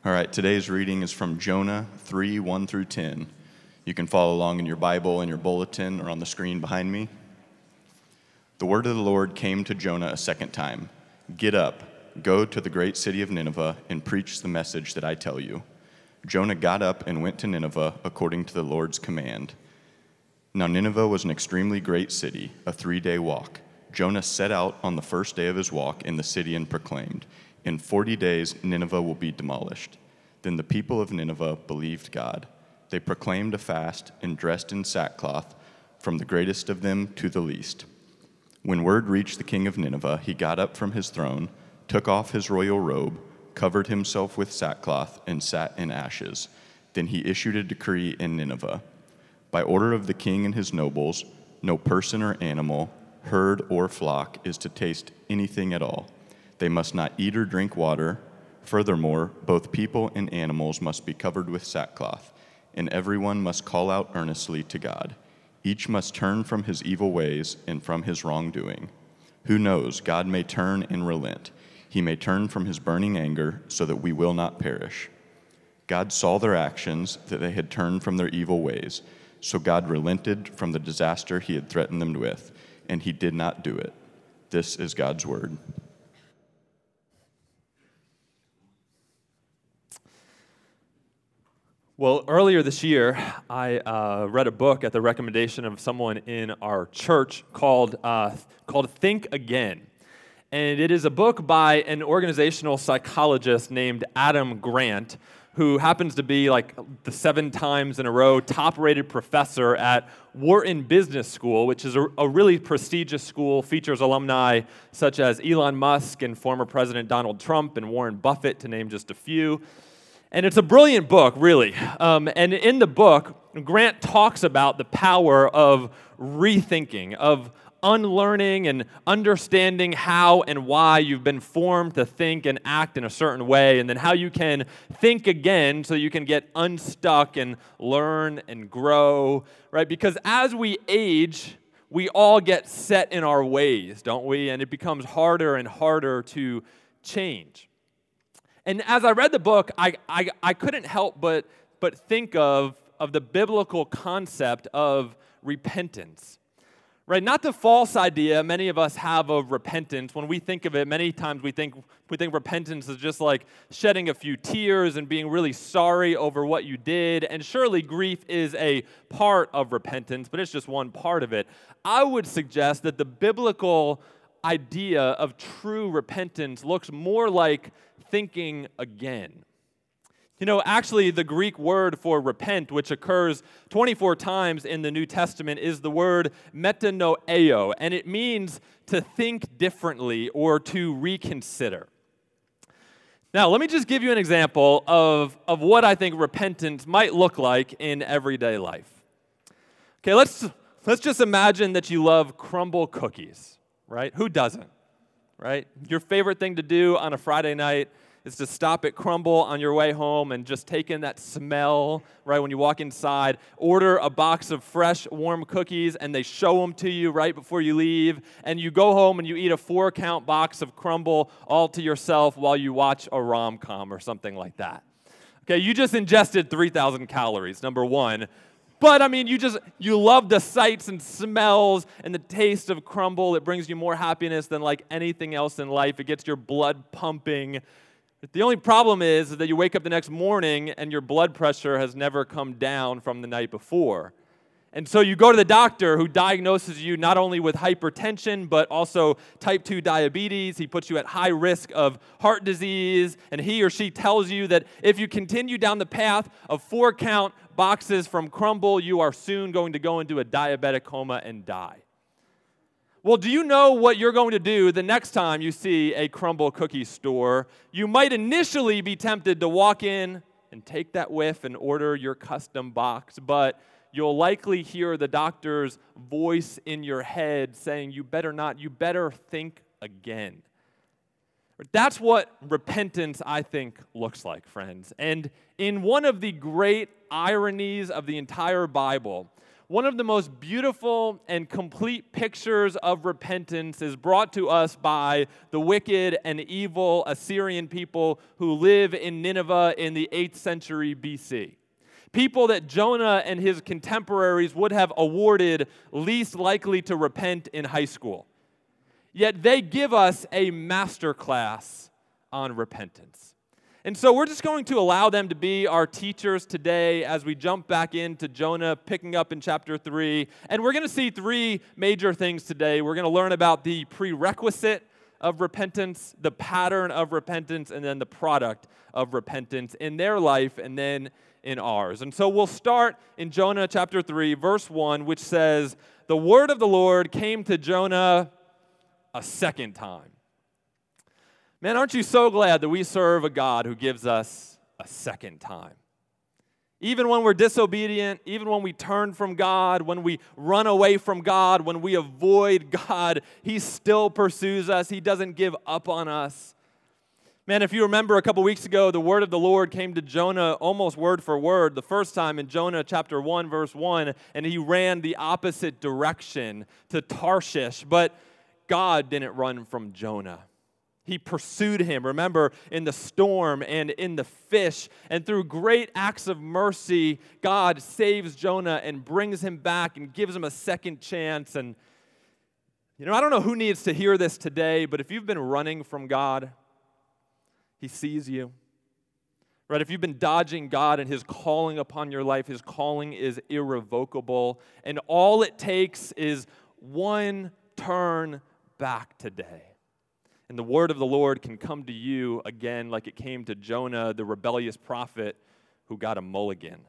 All right, today's reading is from Jonah 3, 1 through 10. You can follow along in your Bible, in your bulletin, or on the screen behind me. The word of the Lord came to Jonah a second time. Get up, go to the great city of Nineveh, and preach the message that I tell you. Jonah got up and went to Nineveh according to the Lord's command. Now Nineveh was an extremely great city, a 3-day walk. Jonah set out on the first day of his walk in the city and proclaimed, "In 40 days Nineveh will be demolished." Then the people of Nineveh believed God. They proclaimed a fast and dressed in sackcloth, from the greatest of them to the least. When word reached the king of Nineveh, he got up from his throne, took off his royal robe, covered himself with sackcloth, and sat in ashes. Then he issued a decree in Nineveh. By order of the king and his nobles, no person or animal, herd or flock is to taste anything at all. They must not eat or drink water. Furthermore, both people and animals must be covered with sackcloth, and everyone must call out earnestly to God. Each must turn from his evil ways and from his wrongdoing. Who knows, God may turn and relent. He may turn from his burning anger so that we will not perish. God saw their actions, that they had turned from their evil ways. So God relented from the disaster he had threatened them with, and he did not do it. This is God's word. Well, earlier this year, I read a book at the recommendation of someone in our church called Think Again. And it is a book by an organizational psychologist named Adam Grant, who happens to be like the 7 times in a row top-rated professor at Wharton Business School, which is a really prestigious school, features alumni such as Elon Musk and former President Donald Trump and Warren Buffett, to name just a few. And it's a brilliant book, really. And in the book, Grant talks about the power of rethinking, of unlearning and understanding how and why you've been formed to think and act in a certain way, and then how you can think again so you can get unstuck and learn and grow, right? Because as we age, we all get set in our ways, don't we? And it becomes harder and harder to change. And as I read the book, I couldn't help but think of the biblical concept of repentance. Right, not the false idea many of us have of repentance. When we think of it, many times we think repentance is just like shedding a few tears and being really sorry over what you did. And surely grief is a part of repentance, but it's just one part of it. I would suggest that the biblical idea of true repentance looks more like thinking again. You know, actually, the Greek word for repent, which occurs 24 times in the New Testament, is the word metanoeo, and it means to think differently or to reconsider. Now, let me just give you an example of what I think repentance might look like in everyday life. Okay, let's just imagine that you love crumble cookies, right? Who doesn't, right? Your favorite thing to do on a Friday night is to stop at Crumble on your way home and just take in that smell, right, when you walk inside. Order a box of fresh, warm cookies, and they show them to you right before you leave. And you go home and you eat a 4-count box of Crumble all to yourself while you watch a rom-com or something like that. Okay, you just ingested 3,000 calories, number one. But, I mean, you love the sights and smells and the taste of Crumble. It brings you more happiness than like anything else in life. It gets your blood pumping. The only problem is that you wake up the next morning and your blood pressure has never come down from the night before. And so you go to the doctor, who diagnoses you not only with hypertension, but also type 2 diabetes. He puts you at high risk of heart disease, and he or she tells you that if you continue down the path of 4-count boxes from Crumble, you are soon going to go into a diabetic coma and die. Well, do you know what you're going to do the next time you see a Crumble cookie store? You might initially be tempted to walk in and take that whiff and order your custom box, but you'll likely hear the doctor's voice in your head saying, you better not, you better think again. That's what repentance, I think, looks like, friends. And in one of the great ironies of the entire Bible, One of the most beautiful and complete pictures of repentance is brought to us by the wicked and evil Assyrian people who live in Nineveh in the 8th century BC. People that Jonah and his contemporaries would have awarded least likely to repent in high school. Yet they give us a masterclass on repentance. And so we're just going to allow them to be our teachers today as we jump back into Jonah, picking up in chapter 3. And we're going to see 3 major things today. We're going to learn about the prerequisite of repentance, the pattern of repentance, and then the product of repentance in their life and then in ours. And so we'll start in Jonah chapter 3, verse 1, which says, "The word of the Lord came to Jonah a second time." Man, aren't you so glad that we serve a God who gives us a second time? Even when we're disobedient, even when we turn from God, when we run away from God, when we avoid God, He still pursues us. He doesn't give up on us. Man, if you remember a couple weeks ago, the word of the Lord came to Jonah almost word for word the first time in Jonah chapter 1, verse 1, and he ran the opposite direction to Tarshish, but God didn't run from Jonah. He pursued him, remember, in the storm and in the fish. And through great acts of mercy, God saves Jonah and brings him back and gives him a second chance. And, I don't know who needs to hear this today, but if you've been running from God, He sees you. Right? If you've been dodging God and His calling upon your life, His calling is irrevocable. And all it takes is one turn back today. And the word of the Lord can come to you again like it came to Jonah, the rebellious prophet who got a mulligan.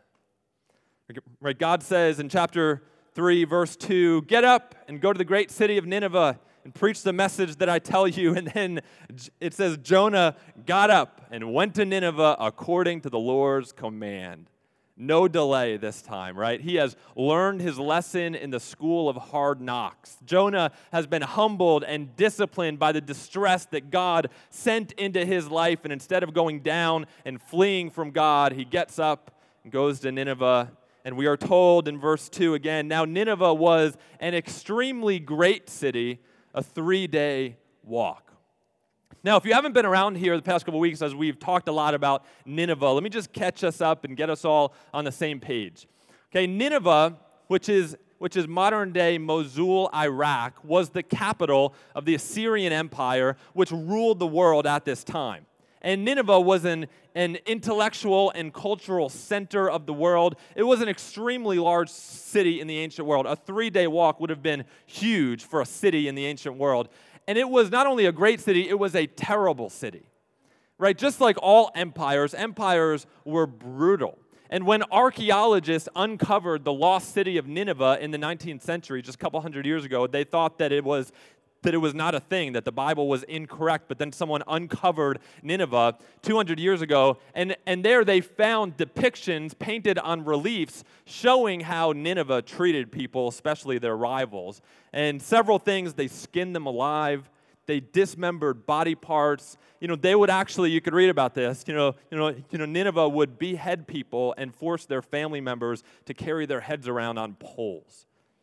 Right? God says in chapter 3, verse 2, "Get up and go to the great city of Nineveh and preach the message that I tell you." And then it says Jonah got up and went to Nineveh according to the Lord's command. No delay this time, right? He has learned his lesson in the school of hard knocks. Jonah has been humbled and disciplined by the distress that God sent into his life, and instead of going down and fleeing from God, he gets up and goes to Nineveh. And we are told in verse 2 again, "Now Nineveh was an extremely great city, a 3-day walk." Now, if you haven't been around here the past couple weeks as we've talked a lot about Nineveh, let me just catch us up and get us all on the same page. Okay, Nineveh, which is modern-day Mosul, Iraq, was the capital of the Assyrian Empire, which ruled the world at this time. And Nineveh was an intellectual and cultural center of the world. It was an extremely large city in the ancient world. A 3-day walk would have been huge for a city in the ancient world. And it was not only a great city, it was a terrible city. Right? Just like all empires were brutal. And when archaeologists uncovered the lost city of Nineveh in the 19th century, just a couple hundred years ago, they thought that it was not a thing, that the Bible was incorrect. But then someone uncovered Nineveh 200 years ago, and there they found depictions painted on reliefs showing how Nineveh treated people, especially their rivals. And several things, they skinned them alive, they dismembered body parts. They would actually, you could read about this, Nineveh would behead people and force their family members to carry their heads around on poles.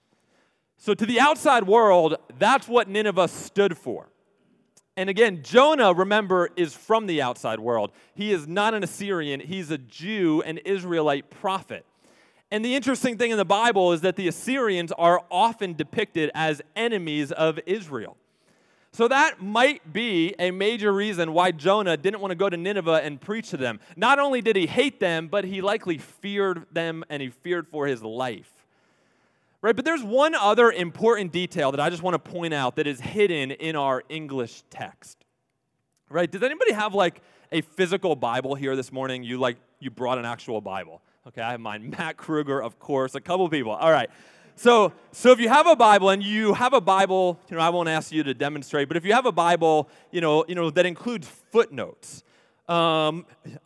So to the outside world, that's what Nineveh stood for. And again, Jonah, remember, is from the outside world. He is not an Assyrian. He's a Jew, an Israelite prophet. And the interesting thing in the Bible is that the Assyrians are often depicted as enemies of Israel. So that might be a major reason why Jonah didn't want to go to Nineveh and preach to them. Not only did he hate them, but he likely feared them and he feared for his life. Right, but there's one other important detail that I just want to point out that is hidden in our English text. Right? Does anybody have like a physical Bible here this morning? You brought an actual Bible. Okay, I have mine. Matt Kruger, of course, a couple people. All right. So if you have a Bible, and you have a Bible, I won't ask you to demonstrate, but if you have a Bible, that includes footnotes. I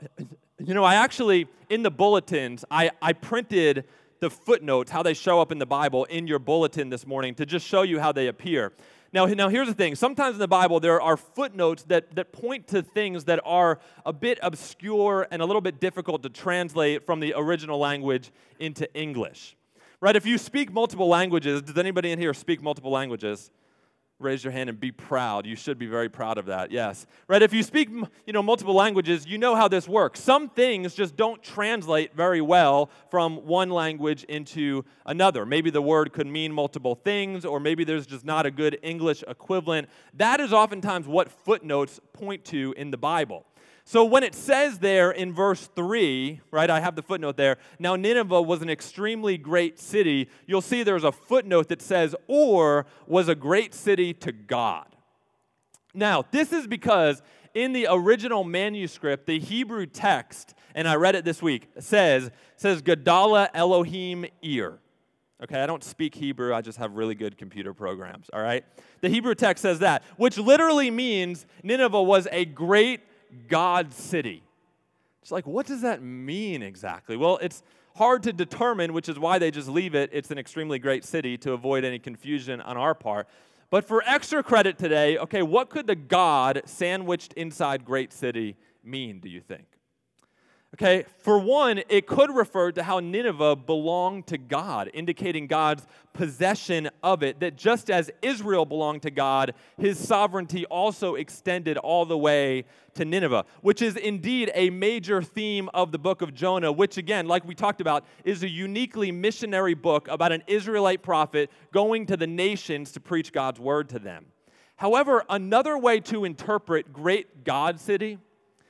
actually, in the bulletins, I printed the footnotes, how they show up in the Bible, in your bulletin this morning to just show you how they appear. Now here's the thing. Sometimes in the Bible, there are footnotes that point to things that are a bit obscure and a little bit difficult to translate from the original language into English. Right? If you speak multiple languages, does anybody in here speak multiple languages? Raise your hand and be proud. You should be very proud of that, yes. Right? If you speak, multiple languages, you know how this works. Some things just don't translate very well from one language into another. Maybe the word could mean multiple things, or maybe there's just not a good English equivalent. That is oftentimes what footnotes point to in the Bible. So when it says there in verse 3, right, I have the footnote there, now Nineveh was an extremely great city, you'll see there's a footnote that says, or was a great city to God. Now, this is because in the original manuscript, the Hebrew text, and I read it this week, says Gadala Elohim Ir. Okay, I don't speak Hebrew, I just have really good computer programs, all right? The Hebrew text says that, which literally means Nineveh was a great God city. It's like, what does that mean exactly? Well, it's hard to determine, which is why they just leave it. It's an extremely great city to avoid any confusion on our part. But for extra credit today, okay, what could the God sandwiched inside great city mean, do you think? Okay, for one, it could refer to how Nineveh belonged to God, indicating God's possession of it, that just as Israel belonged to God, his sovereignty also extended all the way to Nineveh, which is indeed a major theme of the book of Jonah, which again, like we talked about, is a uniquely missionary book about an Israelite prophet going to the nations to preach God's word to them. However, another way to interpret great God city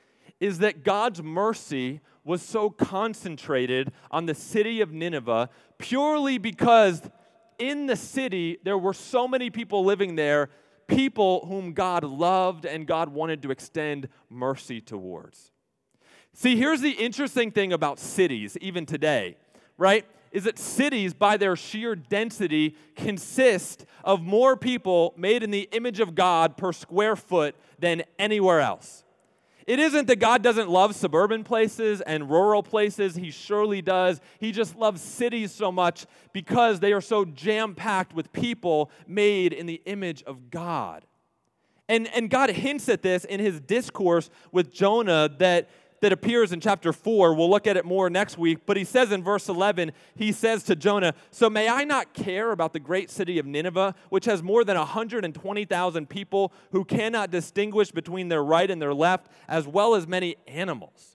is that God's mercy was so concentrated on the city of Nineveh purely because in the city there were so many people living there, people whom God loved and God wanted to extend mercy towards. See, here's the interesting thing about cities, even today, right? Is that cities, by their sheer density, consist of more people made in the image of God per square foot than anywhere else. It isn't that God doesn't love suburban places and rural places. He surely does. He just loves cities so much because they are so jam-packed with people made in the image of God. And God hints at this in his discourse with Jonah that appears in chapter 4. We'll look at it more next week. But he says in verse 11, he says to Jonah, "So may I not care about the great city of Nineveh, which has more than 120,000 people who cannot distinguish between their right and their left, as well as many animals."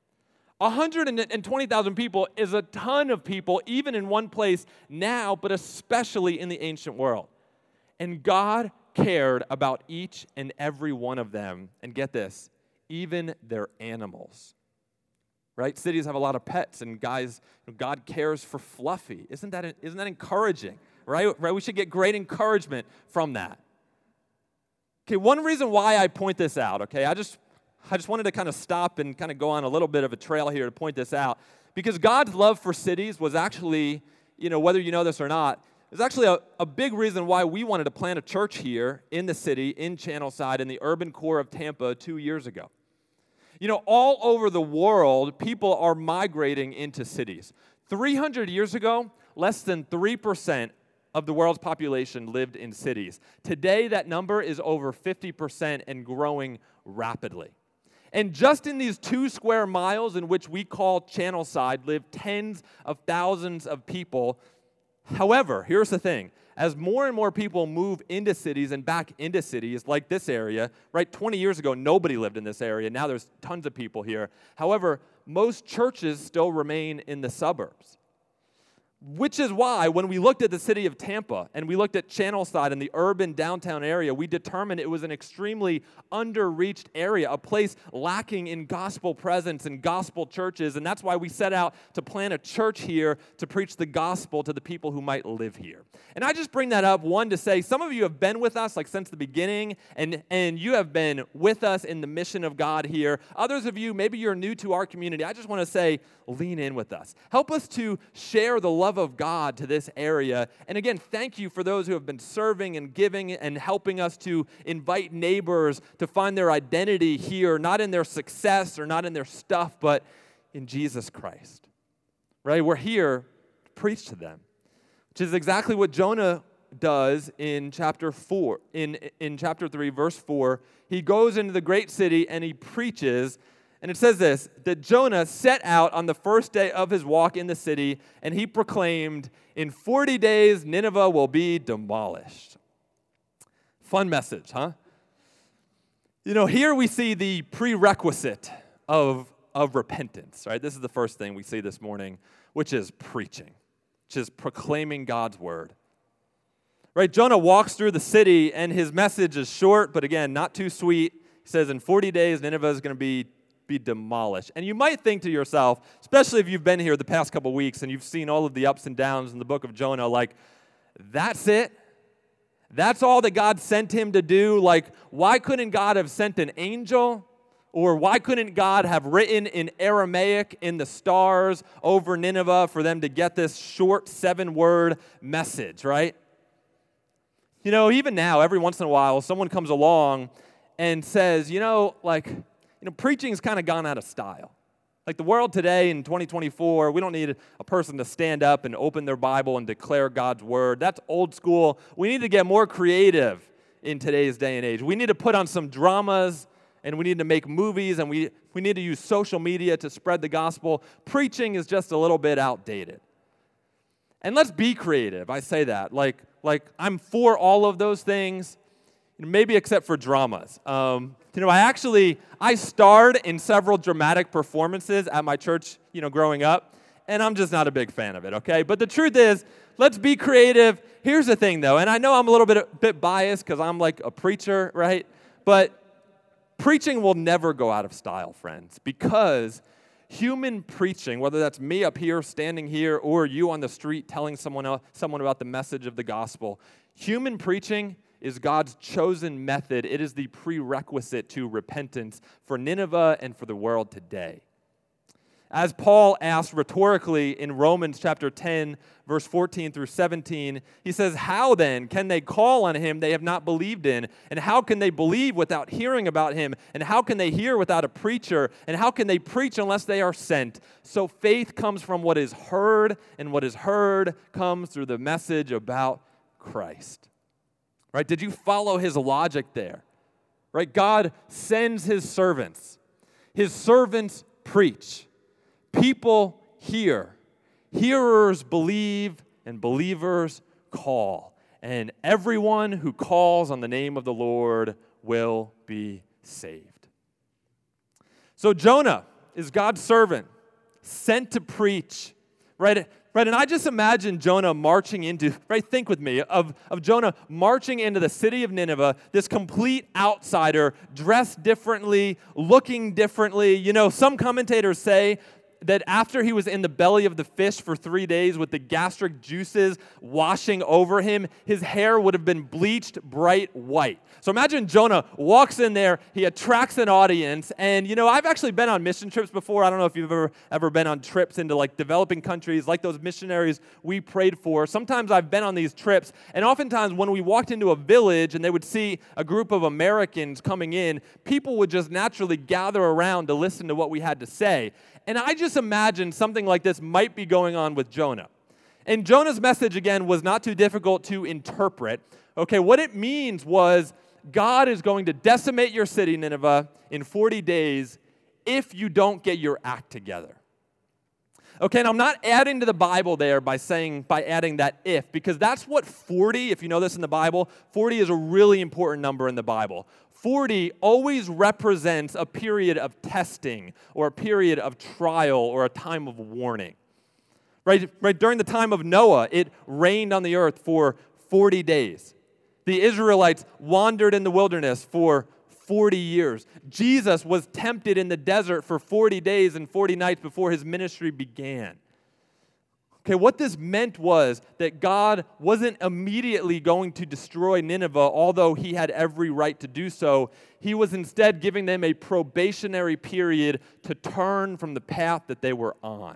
120,000 people is a ton of people, even in one place now, but especially in the ancient world. And God cared about each and every one of them. And get this, even their animals, right? Cities have a lot of pets, and God cares for Fluffy. Isn't that encouraging, right? We should get great encouragement from that. Okay, one reason why I point this out, okay, I just wanted to kind of stop and kind of go on a little bit of a trail here to point this out, because God's love for cities was actually, whether you know this or not, is actually a big reason why we wanted to plant a church here in the city, in Channelside, in the urban core of Tampa 2 years ago. All over the world, people are migrating into cities. 300 years ago, less than 3% of the world's population lived in cities. Today, that number is over 50% and growing rapidly. And just in these 2 square miles in which we call Channelside live tens of thousands of people. However, here's the thing. As more and more people move into cities and back into cities like this area, right, 20 years ago, nobody lived in this area. Now there's tons of people here. However, most churches still remain in the suburbs. Which is why when we looked at the city of Tampa and we looked at Channelside and the urban downtown area, we determined it was an extremely underreached area, a place lacking in gospel presence and gospel churches. And that's why we set out to plant a church here to preach the gospel to the people who might live here. And I just bring that up, one, to say some of you have been with us like since the beginning, and you have been with us in the mission of God here. Others of you, maybe you're new to our community. I just want to say, lean in with us. Help us to share the love of God to this area. And again, thank you for those who have been serving and giving and helping us to invite neighbors to find their identity here, not in their success or not in their stuff, but in Jesus Christ. Right? We're here to preach to them, which is exactly what Jonah does in chapter 4. In chapter 3, verse 4, he goes into the great city and he preaches. And it says this, that Jonah set out on the first day of his walk in the city, and he proclaimed, in 40 days Nineveh will be demolished. Fun message, huh? Here we see the prerequisite of repentance, right? This is the first thing we see this morning, which is preaching, which is proclaiming God's word. Right? Jonah walks through the city, and his message is short, but again, not too sweet. He says, in 40 days, Nineveh is going to be demolished. And you might think to yourself, especially if you've been here the past couple weeks and you've seen all of the ups and downs in the book of Jonah, like, that's it? That's all that God sent him to do? Like, why couldn't God have sent an angel? Or why couldn't God have written in Aramaic in the stars over Nineveh for them to get this short 7-word message, right? Even now, every once in a while, someone comes along and says, preaching's kind of gone out of style. Like the world today in 2024, we don't need a person to stand up and open their Bible and declare God's word. That's old school. We need to get more creative in today's day and age. We need to put on some dramas, and we need to make movies, and we need to use social media to spread the gospel. Preaching is just a little bit outdated. And let's be creative. I say that. Like I'm for all of those things, maybe except for dramas. I starred in several dramatic performances at my church, growing up, and I'm just not a big fan of it, okay? But the truth is, let's be creative. Here's the thing, though, and I know I'm a little bit biased because I'm like a preacher, right? But preaching will never go out of style, friends, because human preaching, whether that's me up here, standing here, or you on the street telling someone about the message of the gospel, human preaching is God's chosen method. It is the prerequisite to repentance for Nineveh and for the world today. As Paul asked rhetorically in Romans chapter 10, verse 14 through 17, he says, how then can they call on him they have not believed in? And how can they believe without hearing about him? And how can they hear without a preacher? And how can they preach unless they are sent? So faith comes from what is heard, and what is heard comes through the message about Christ. Right? Did you follow his logic there? Right? God sends his servants. His servants preach. People hear. Hearers believe, and believers call. And everyone who calls on the name of the Lord will be saved. So Jonah is God's servant, sent to preach. Right? And I just imagine Jonah marching into, right, think with me, of Jonah marching into the city of Nineveh, this complete outsider, dressed differently, looking differently. Some commentators say that after he was in the belly of the fish for 3 days with the gastric juices washing over him, his hair would have been bleached bright white. So imagine Jonah walks in there, he attracts an audience, and I've actually been on mission trips before. I don't know if you've ever been on trips into like developing countries, like those missionaries we prayed for. Sometimes I've been on these trips, and oftentimes when we walked into a village and they would see a group of Americans coming in, people would just naturally gather around to listen to what we had to say. And I just imagine something like this might be going on with Jonah. And Jonah's message, again, was not too difficult to interpret. Okay, what it means was God is going to decimate your city, Nineveh, in 40 days if you don't get your act together. Okay, and I'm not adding to the Bible there by adding that if, because that's what 40, if you know this in the Bible, 40 is a really important number in the Bible. 40 always represents a period of testing or a period of trial or a time of warning. Right? During the time of Noah, it rained on the earth for 40 days. The Israelites wandered in the wilderness for 40 years. Jesus was tempted in the desert for 40 days and 40 nights before his ministry began. Okay, what this meant was that God wasn't immediately going to destroy Nineveh, although he had every right to do so. He was instead giving them a probationary period to turn from the path that they were on.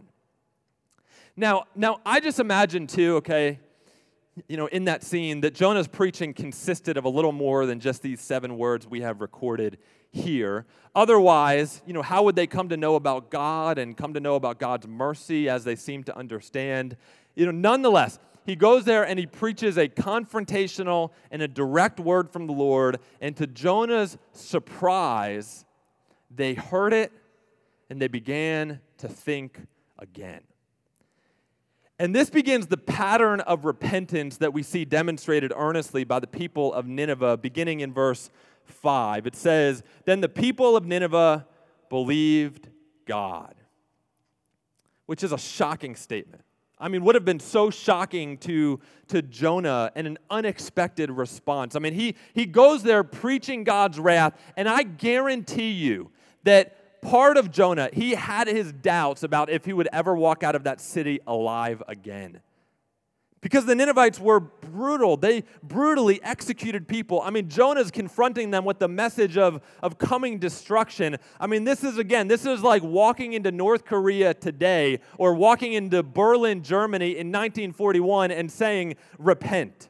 Now I just imagine too, okay, in that scene, that Jonah's preaching consisted of a little more than just these 7 words we have recorded here. Otherwise, how would they come to know about God and come to know about God's mercy as they seem to understand? Nonetheless, he goes there and he preaches a confrontational and a direct word from the Lord, and to Jonah's surprise, they heard it and they began to think again. And this begins the pattern of repentance that we see demonstrated earnestly by the people of Nineveh, beginning in verse 5. It says, "Then the people of Nineveh believed God," which is a shocking statement. I mean, would have been so shocking to Jonah, and an unexpected response. I mean, he goes there preaching God's wrath, and I guarantee you that part of Jonah, he had his doubts about if he would ever walk out of that city alive again. Because the Ninevites were brutal. They brutally executed people. I mean, Jonah's confronting them with the message of coming destruction. I mean, this is like walking into North Korea today or walking into Berlin, Germany in 1941 and saying, repent.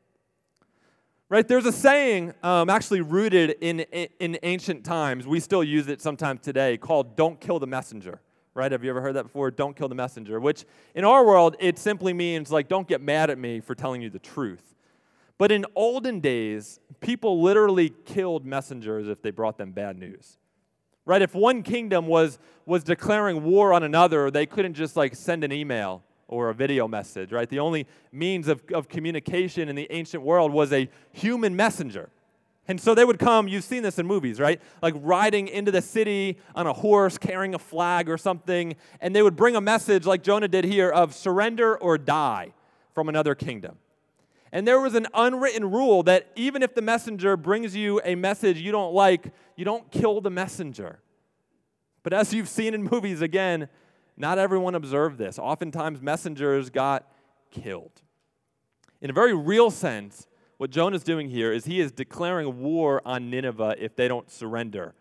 Right? There's a saying actually rooted in ancient times. We still use it sometimes today called "don't kill the messenger." Right? Have you ever heard that before? Don't kill the messenger, which in our world, it simply means like, don't get mad at me for telling you the truth. But in olden days, people literally killed messengers if they brought them bad news. Right? If one kingdom was declaring war on another, they couldn't just like send an email or a video message, right? The only means of communication in the ancient world was a human messenger. And so they would come, you've seen this in movies, right? Like riding into the city on a horse, carrying a flag or something, and they would bring a message like Jonah did here of surrender or die from another kingdom. And there was an unwritten rule that even if the messenger brings you a message you don't like, you don't kill the messenger. But as you've seen in movies, again, not everyone observed this. Oftentimes messengers got killed. In a very real sense, what Jonah's doing here is he is declaring war on Nineveh if they don't surrender.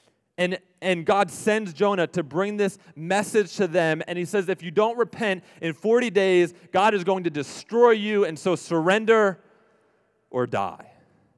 And God sends Jonah to bring this message to them, and he says, if you don't repent, in 40 days, God is going to destroy you, and so surrender or die.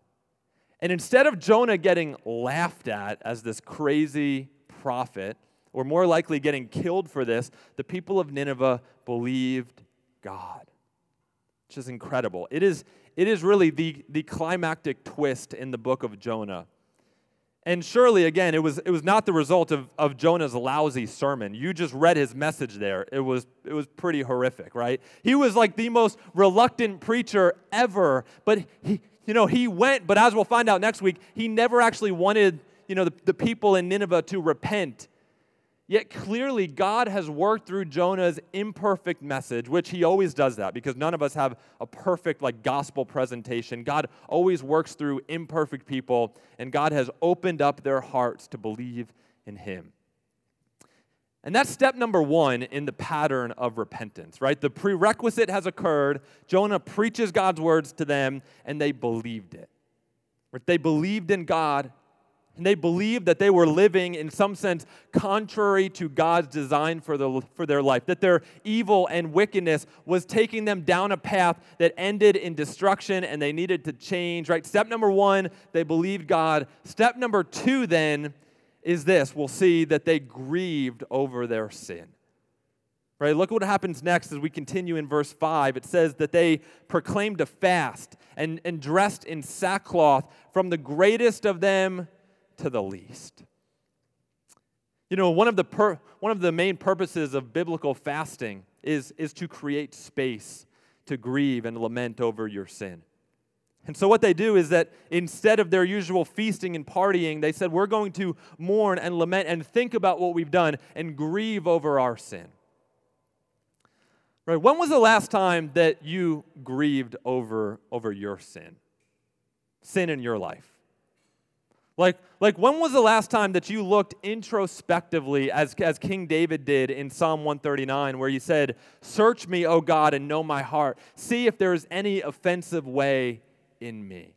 And instead of Jonah getting laughed at as this crazy prophet, or more likely getting killed for this, the people of Nineveh believed God, which is incredible. It is really the climactic twist in the book of Jonah. And surely, again, it was not the result of Jonah's lousy sermon. You just read his message there. It was pretty horrific, right? He was like the most reluctant preacher ever, but he went, but as we'll find out next week, he never actually wanted, the people in Nineveh to repent. Yet clearly, God has worked through Jonah's imperfect message, which he always does that because none of us have a perfect gospel presentation. God always works through imperfect people, and God has opened up their hearts to believe in him. And that's step number one in the pattern of repentance, right? The prerequisite has occurred. Jonah preaches God's words to them, and they believed it. They believed in God. And they believed that they were living, in some sense, contrary to God's design for their life, that their evil and wickedness was taking them down a path that ended in destruction, and they needed to change, right? Step number one, they believed God. Step number two, then, is this. We'll see that they grieved over their sin. Right? Look what happens next as we continue in verse 5. It says that they proclaimed a fast and dressed in sackcloth from the greatest of them to the least. One of the main purposes of biblical fasting is to create space to grieve and lament over your sin. And so what they do is that instead of their usual feasting and partying, they said, we're going to mourn and lament and think about what we've done and grieve over our sin. Right? When was the last time that you grieved over your sin? Sin in your life. Like when was the last time that you looked introspectively as King David did in Psalm 139 where he said, search me, O God, and know my heart. See if there is any offensive way in me.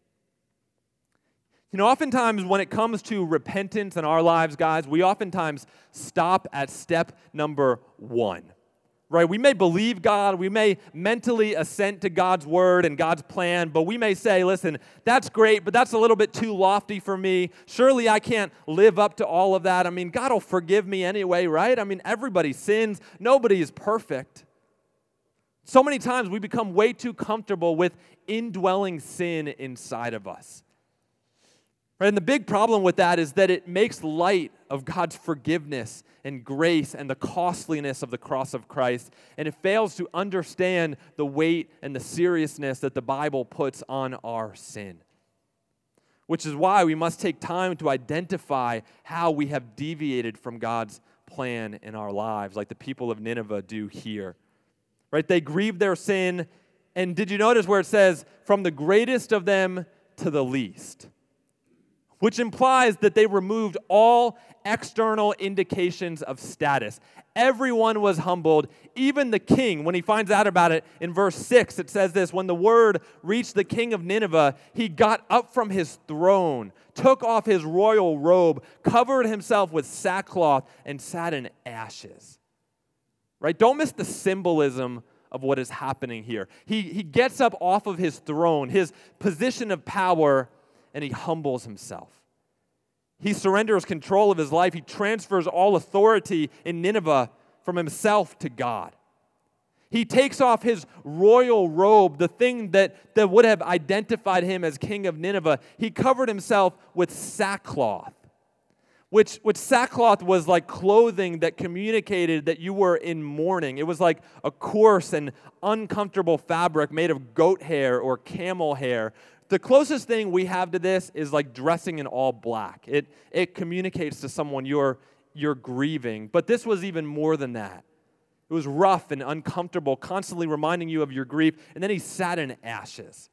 Oftentimes when it comes to repentance in our lives, guys, we oftentimes stop at step number one. Right? We may believe God, we may mentally assent to God's word and God's plan, but we may say, listen, that's great, but that's a little bit too lofty for me. Surely I can't live up to all of that. I mean, God will forgive me anyway, right? I mean, everybody sins. Nobody is perfect. So many times we become way too comfortable with indwelling sin inside of us. Right? And the big problem with that is that it makes light of God's forgiveness and grace and the costliness of the cross of Christ, and it fails to understand the weight and the seriousness that the Bible puts on our sin. Which is why we must take time to identify how we have deviated from God's plan in our lives, like the people of Nineveh do here. Right? They grieved their sin, and did you notice where it says, from the greatest of them to the least? Which implies that they removed all external indications of status. Everyone was humbled, even the king. When he finds out about it, in verse 6, it says this, when the word reached the king of Nineveh, he got up from his throne, took off his royal robe, covered himself with sackcloth, and sat in ashes. Right? Don't miss the symbolism of what is happening here. He gets up off of his throne, his position of power, and he humbles himself. He surrenders control of his life. He transfers all authority in Nineveh from himself to God. He takes off his royal robe, the thing that would have identified him as king of Nineveh. He covered himself with sackcloth, which sackcloth was like clothing that communicated that you were in mourning. It was like a coarse and uncomfortable fabric made of goat hair or camel hair. The closest thing we have to this is like dressing in all black. It communicates to someone you're grieving. But this was even more than that. It was rough and uncomfortable, constantly reminding you of your grief. And then he sat in ashes.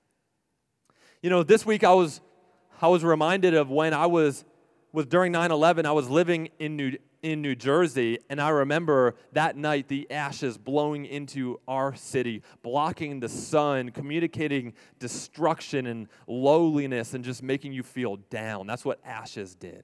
You know, this week I was reminded of when I was during 9/11. I was living in New Jersey, and I remember that night the ashes blowing into our city, blocking the sun, communicating destruction and lowliness, and just making you feel down. That's what ashes did.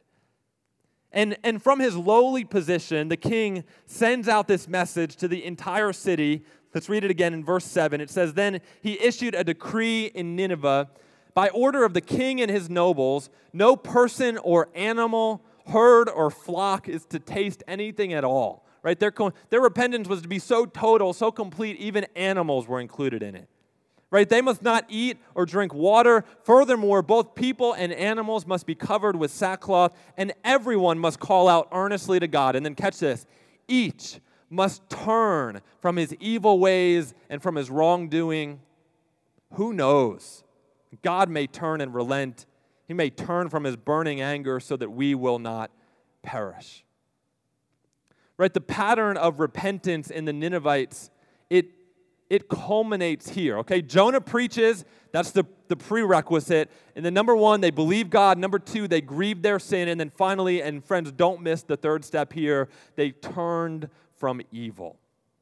And from his lowly position, the king sends out this message to the entire city. Let's read it again in verse 7. It says, then he issued a decree in Nineveh, by order of the king and his nobles, no person or animal, herd or flock is to taste anything at all. Right? Their repentance was to be so total, so complete, even animals were included in it. Right? They must not eat or drink water. Furthermore, both people and animals must be covered with sackcloth, and everyone must call out earnestly to God. And then catch this, each must turn from his evil ways and from his wrongdoing. Who knows? God may turn and relent. He may turn from his burning anger so that we will not perish. Right? The pattern of repentance in the Ninevites, it culminates here. Okay? Jonah preaches. That's the prerequisite. And then number one, they believe God. Number two, they grieve their sin. And then finally, and friends, don't miss the third step here, they turned from evil.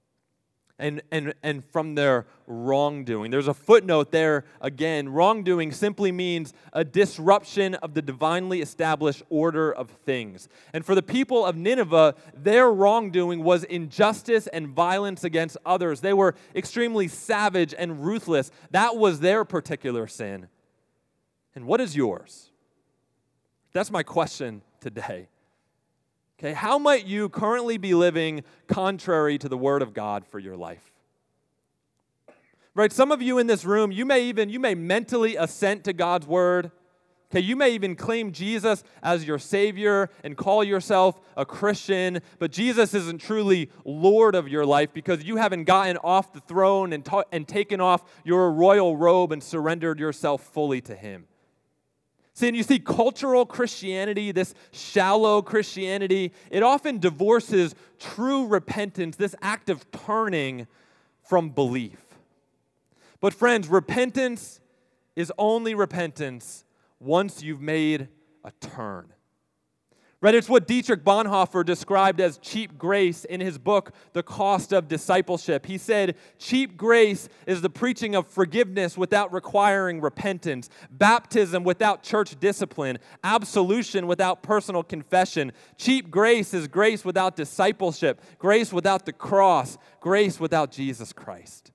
And from their wrongdoing. There's a footnote there again. Wrongdoing simply means a disruption of the divinely established order of things. And for the people of Nineveh, their wrongdoing was injustice and violence against others. They were extremely savage and ruthless. That was their particular sin. And what is yours? That's my question today. Okay, how might you currently be living contrary to the Word of God for your life? Right, some of you in this room, you may mentally assent to God's Word. Okay, you may even claim Jesus as your Savior and call yourself a Christian, but Jesus isn't truly Lord of your life because you haven't gotten off the throne and taken off your royal robe and surrendered yourself fully to Him. See, and you see cultural Christianity, this shallow Christianity, it often divorces true repentance, this act of turning from belief. But friends, repentance is only repentance once you've made a turn. Right? It's what Dietrich Bonhoeffer described as cheap grace in his book, The Cost of Discipleship. He said, cheap grace is the preaching of forgiveness without requiring repentance, baptism without church discipline, absolution without personal confession. Cheap grace is grace without discipleship, grace without the cross, grace without Jesus Christ.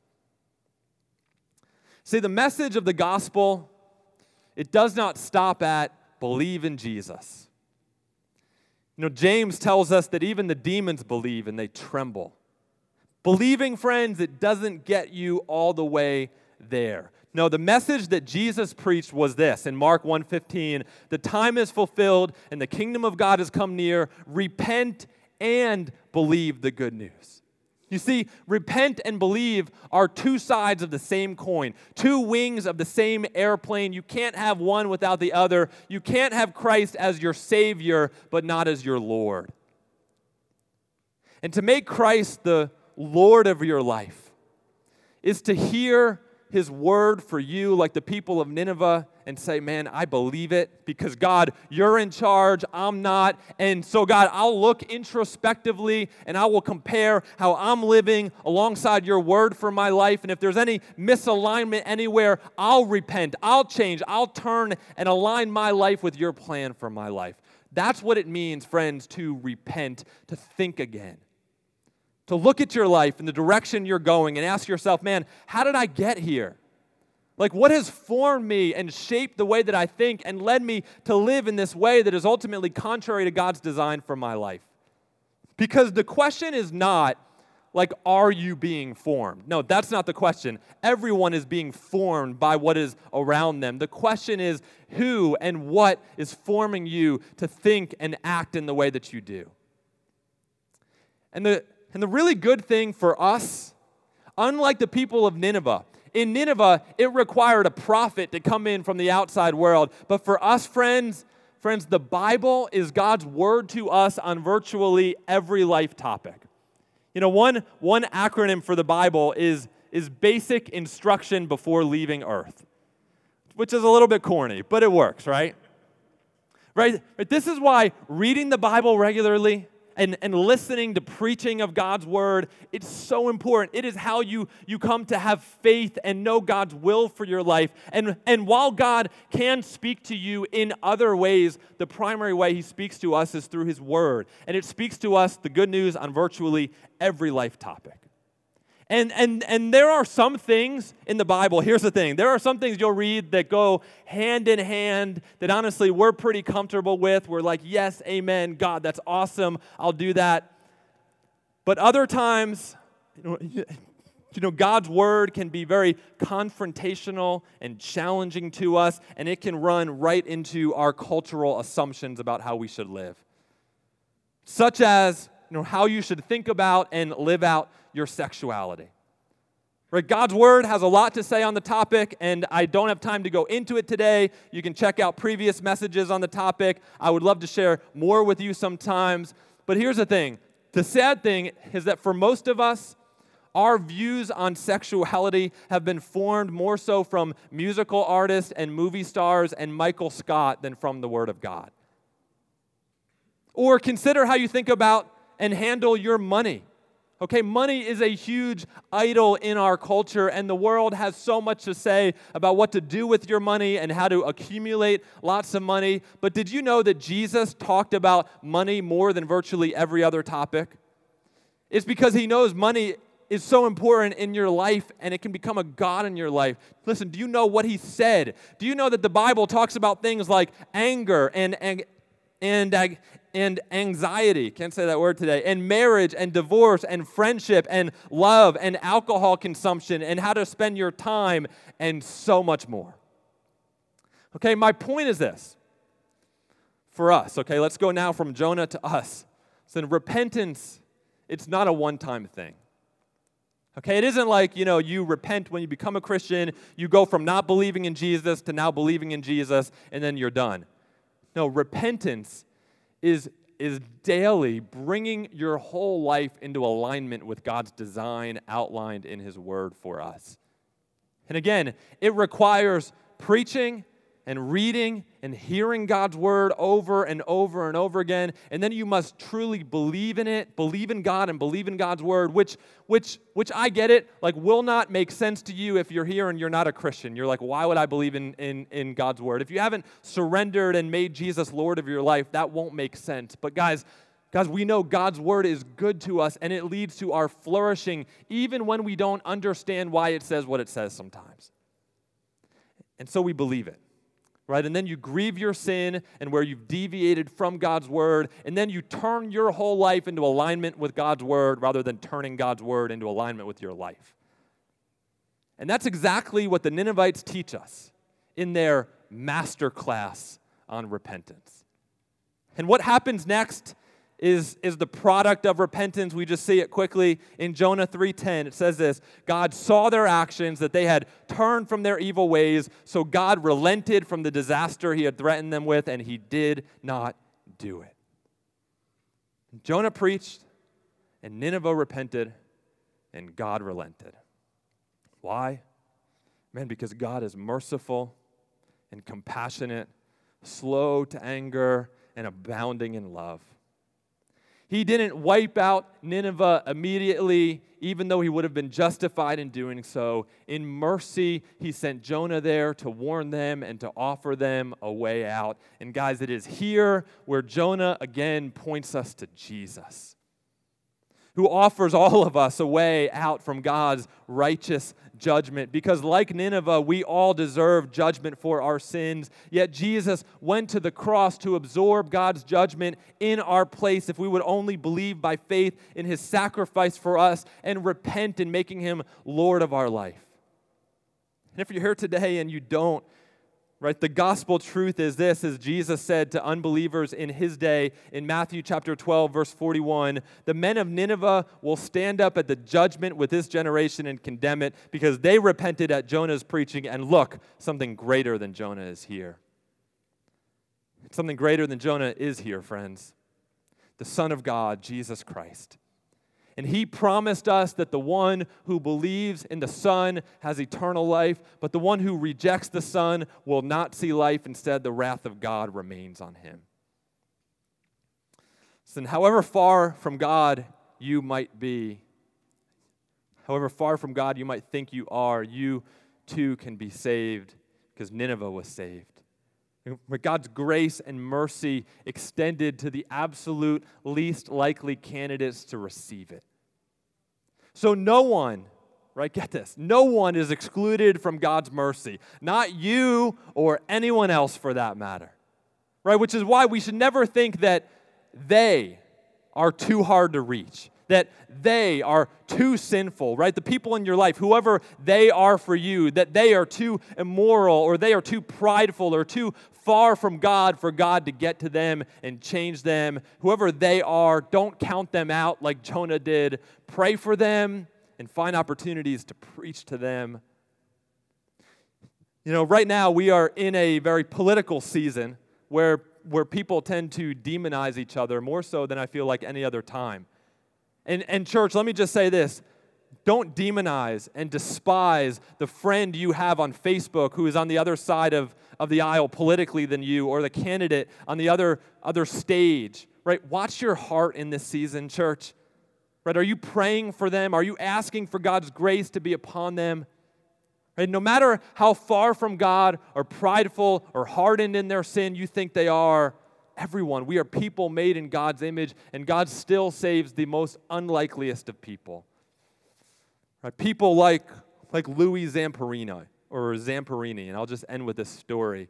See, the message of the gospel, it does not stop at believe in Jesus. You know, James tells us that even the demons believe and they tremble. Believing, friends, it doesn't get you all the way there. No, the message that Jesus preached was this in Mark 1:15, the time is fulfilled and the kingdom of God has come near. Repent and believe the good news. You see, repent and believe are two sides of the same coin, two wings of the same airplane. You can't have one without the other. You can't have Christ as your Savior, but not as your Lord. And to make Christ the Lord of your life is to hear His word for you like the people of Nineveh and say, man, I believe it because God, you're in charge, I'm not. And so God, I'll look introspectively and I will compare how I'm living alongside your word for my life. And if there's any misalignment anywhere, I'll repent, I'll change, I'll turn and align my life with your plan for my life. That's what it means, friends, to repent, to think again. To look at your life and the direction you're going and ask yourself, man, how did I get here? Like, what has formed me and shaped the way that I think and led me to live in this way that is ultimately contrary to God's design for my life? Because the question is not, like, are you being formed? No, that's not the question. Everyone is being formed by what is around them. The question is who and what is forming you to think and act in the way that you do. And the really good thing for us, unlike the people of Nineveh, in Nineveh, it required a prophet to come in from the outside world. But for us, friends, the Bible is God's word to us on virtually every life topic. You know, one acronym for the Bible is basic instruction before leaving earth, which is a little bit corny, but it works, right? Right? This is why reading the Bible regularly and listening to preaching of God's word, it's so important. It is how you come to have faith and know God's will for your life. And while God can speak to you in other ways, the primary way He speaks to us is through His word. And it speaks to us the good news on virtually every life topic. And there are some things in the Bible, here's the thing, there are some things you'll read that go hand in hand that honestly we're pretty comfortable with. We're like, yes, amen, God, that's awesome, I'll do that. But other times, God's word can be very confrontational and challenging to us, and it can run right into our cultural assumptions about how we should live. Such as how you should think about and live out your sexuality. Right? God's word has a lot to say on the topic, and I don't have time to go into it today. You can check out previous messages on the topic. I would love to share more with you sometimes. But here's the thing. The sad thing is that for most of us, our views on sexuality have been formed more so from musical artists and movie stars and Michael Scott than from the Word of God. Or consider how you think about and handle your money. Okay, money is a huge idol in our culture, and the world has so much to say about what to do with your money and how to accumulate lots of money. But did you know that Jesus talked about money more than virtually every other topic? It's because He knows money is so important in your life, and it can become a god in your life. Listen, do you know what He said? Do you know that the Bible talks about things like anger and anxiety, can't say that word today, and marriage and divorce and friendship and love and alcohol consumption and how to spend your time and so much more. Okay, my point is this. For us, okay, let's go now from Jonah to us. So repentance, it's not a one-time thing. Okay, it isn't like, you repent when you become a Christian, you go from not believing in Jesus to now believing in Jesus, and then you're done. No, repentance is daily bringing your whole life into alignment with God's design outlined in His word for us. And again, it requires preaching and reading and hearing God's word over and over and over again. And then you must truly believe in it, believe in God and believe in God's word, which I get it, will not make sense to you if you're here and you're not a Christian. You're like, why would I believe in God's word? If you haven't surrendered and made Jesus Lord of your life, that won't make sense. But guys, we know God's word is good to us and it leads to our flourishing even when we don't understand why it says what it says sometimes. And so we believe it. Right? And then you grieve your sin and where you've deviated from God's word, and then you turn your whole life into alignment with God's word rather than turning God's word into alignment with your life. And that's exactly what the Ninevites teach us in their master class on repentance. And what happens next is the product of repentance. We just see it quickly in Jonah 3:10. It says this: God saw their actions, that they had turned from their evil ways, so God relented from the disaster he had threatened them with, and he did not do it. Jonah preached, and Nineveh repented, and God relented. Why? Man, because God is merciful and compassionate, slow to anger, and abounding in love. He didn't wipe out Nineveh immediately, even though he would have been justified in doing so. In mercy, he sent Jonah there to warn them and to offer them a way out. And guys, it is here where Jonah again points us to Jesus, who offers all of us a way out from God's righteous judgment. Because like Nineveh, we all deserve judgment for our sins. Yet Jesus went to the cross to absorb God's judgment in our place if we would only believe by faith in his sacrifice for us and repent in making him Lord of our life. And if you're here today and you don't, right, the gospel truth is this, as Jesus said to unbelievers in his day in Matthew chapter 12, verse 41, the men of Nineveh will stand up at the judgment with this generation and condemn it because they repented at Jonah's preaching, and look, something greater than Jonah is here. Something greater than Jonah is here, friends. The Son of God, Jesus Christ. And he promised us that the one who believes in the Son has eternal life, but the one who rejects the Son will not see life. Instead, the wrath of God remains on him. So, however far from God you might be, however far from God you might think you are, you too can be saved because Nineveh was saved. But God's grace and mercy extended to the absolute least likely candidates to receive it. So no one, right, get this, no one is excluded from God's mercy. Not you or anyone else for that matter. Right, which is why we should never think that they are too hard to reach, that they are too sinful, right? The people in your life, whoever they are for you, that they are too immoral or they are too prideful or too far from God for God to get to them and change them. Whoever they are, don't count them out like Jonah did. Pray for them and find opportunities to preach to them. You know, right now we are in a very political season where people tend to demonize each other more so than I feel like any other time. And church, let me just say this. Don't demonize and despise the friend you have on Facebook who is on the other side of the aisle politically than you, or the candidate on the other stage, right? Watch your heart in this season, church. Right? Are you praying for them? Are you asking for God's grace to be upon them? Right? No matter how far from God or prideful or hardened in their sin you think they are, everyone, we are people made in God's image, and God still saves the most unlikeliest of people. Right? People like Louis Zamperini, and I'll just end with this story.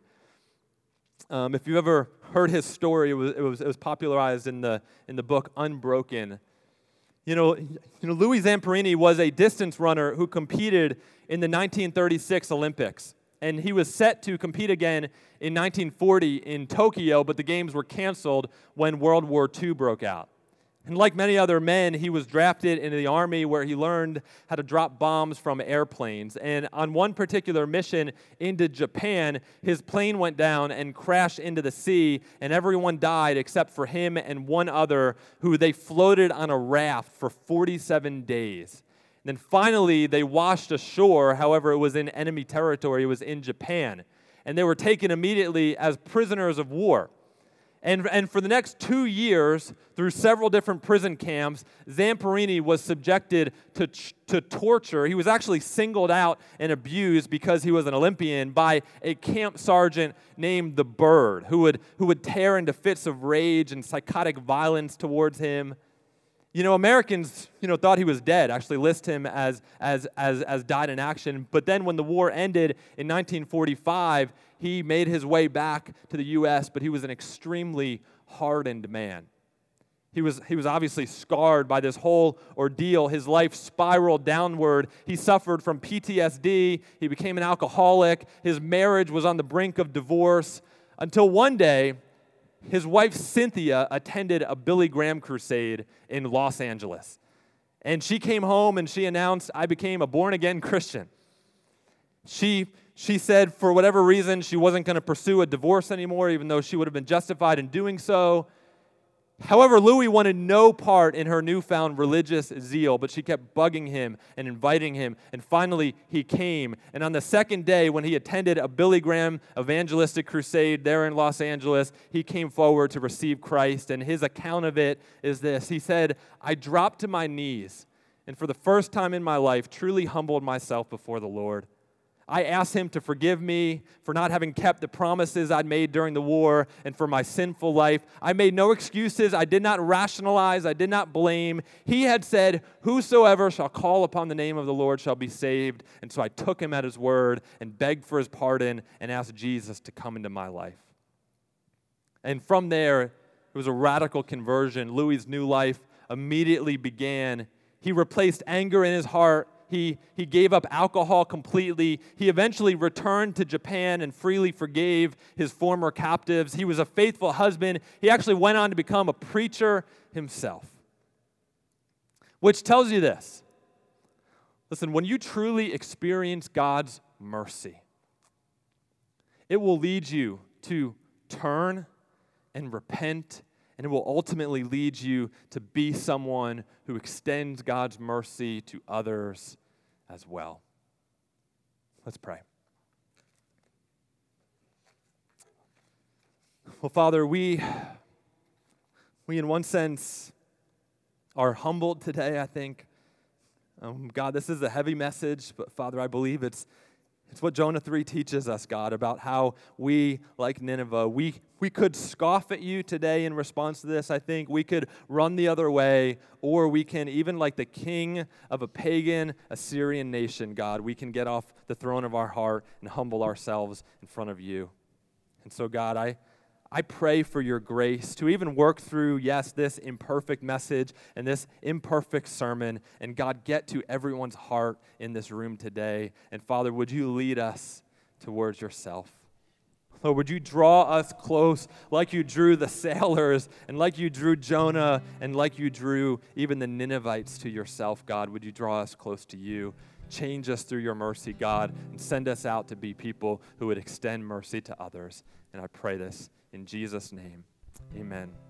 If you've ever heard his story, it was popularized in the book Unbroken. You know, Louis Zamperini was a distance runner who competed in the 1936 Olympics. And he was set to compete again in 1940 in Tokyo, but the games were canceled when World War II broke out. And like many other men, he was drafted into the Army where he learned how to drop bombs from airplanes. And on one particular mission into Japan, his plane went down and crashed into the sea, and everyone died except for him and one other who they floated on a raft for 47 days. And then finally, they washed ashore. However, it was in enemy territory. It was in Japan. And they were taken immediately as prisoners of war. And for the next 2 years, through several different prison camps, Zamperini was subjected to torture. He was actually singled out and abused because he was an Olympian by a camp sergeant named the Bird, who would tear into fits of rage and psychotic violence towards him. You know, Americans, thought he was dead, actually list him as died in action. But then when the war ended in 1945, he made his way back to the U.S., but he was an extremely hardened man. He was obviously scarred by this whole ordeal. His life spiraled downward. He suffered from PTSD. He became an alcoholic. His marriage was on the brink of divorce until one day, his wife Cynthia attended a Billy Graham crusade in Los Angeles. And she came home and she announced, "I became a born-again Christian." She said for whatever reason she wasn't going to pursue a divorce anymore, even though she would have been justified in doing so. However, Louis wanted no part in her newfound religious zeal, but she kept bugging him and inviting him, and finally he came. And on the second day, when he attended a Billy Graham evangelistic crusade there in Los Angeles, he came forward to receive Christ, and his account of it is this. He said, "I dropped to my knees, and for the first time in my life, truly humbled myself before the Lord. I asked him to forgive me for not having kept the promises I'd made during the war and for my sinful life. I made no excuses. I did not rationalize. I did not blame. He had said, 'Whosoever shall call upon the name of the Lord shall be saved.' And so I took him at his word and begged for his pardon and asked Jesus to come into my life." And from there, it was a radical conversion. Louis' new life immediately began. He replaced anger in his heart. He gave up alcohol completely. He eventually returned to Japan and freely forgave his former captives. He was a faithful husband. He actually went on to become a preacher himself. Which tells you this. Listen, when you truly experience God's mercy, it will lead you to turn and repent, and it will ultimately lead you to be someone who extends God's mercy to others as well. Let's pray. Well, Father, we in one sense are humbled today, I think. God, this is a heavy message, but Father, I believe it's what Jonah 3 teaches us, God, about how we, like Nineveh, we could scoff at you today in response to this, I think. We could run the other way, or we can, even like the king of a pagan Assyrian nation, God, we can get off the throne of our heart and humble ourselves in front of you. And so, God, I pray for your grace to even work through, yes, this imperfect message and this imperfect sermon, and God, get to everyone's heart in this room today. And Father, would you lead us towards yourself? Lord, would you draw us close like you drew the sailors and like you drew Jonah and like you drew even the Ninevites to yourself, God? Would you draw us close to you? Change us through your mercy, God, and send us out to be people who would extend mercy to others. And I pray this in Jesus' name. Amen.